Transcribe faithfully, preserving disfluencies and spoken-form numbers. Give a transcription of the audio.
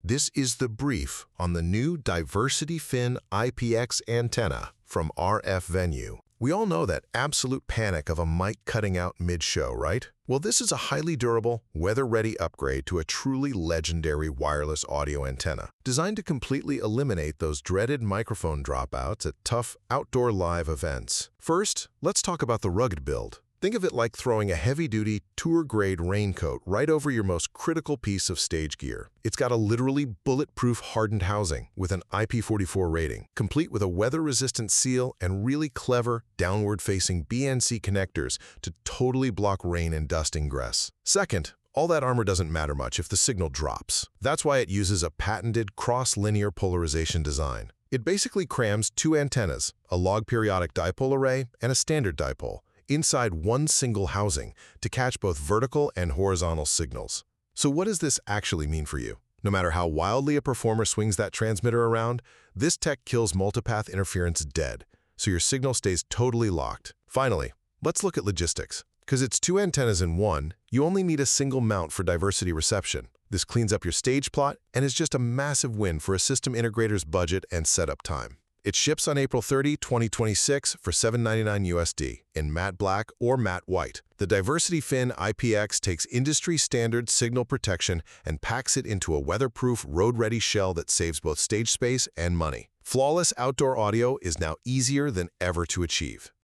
This is the brief on the new Diversity Fin I P X antenna from R F Venue. We all know that absolute panic of a mic cutting out mid-show, right? Well, this is a highly durable, weather-ready upgrade to a truly legendary wireless audio antenna, designed to completely eliminate those dreaded microphone dropouts at tough outdoor live events. First, let's talk about the rugged build. Think of it like throwing a heavy-duty, tour-grade raincoat right over your most critical piece of stage gear. It's got a literally bulletproof hardened housing with an I P forty-four rating, complete with a weather-resistant seal and really clever, downward-facing B N C connectors to totally block rain and dust ingress. Second, all that armor doesn't matter much if the signal drops. That's why it uses a patented cross-linear polarization design. It basically crams two antennas, a log periodic dipole array and a standard dipole, inside one single housing to catch both vertical and horizontal signals. So what does this actually mean for you? No matter how wildly a performer swings that transmitter around, this tech kills multipath interference dead, so your signal stays totally locked. Finally, let's look at logistics. Because it's two antennas in one, you only need a single mount for diversity reception. This cleans up your stage plot and is just a massive win for a system integrator's budget and setup time. It ships on April thirtieth, twenty twenty-six for seven ninety-nine U S D in matte black or matte white. The Diversity Fin I P X takes industry-standard signal protection and packs it into a weatherproof, road-ready shell that saves both stage space and money. Flawless outdoor audio is now easier than ever to achieve.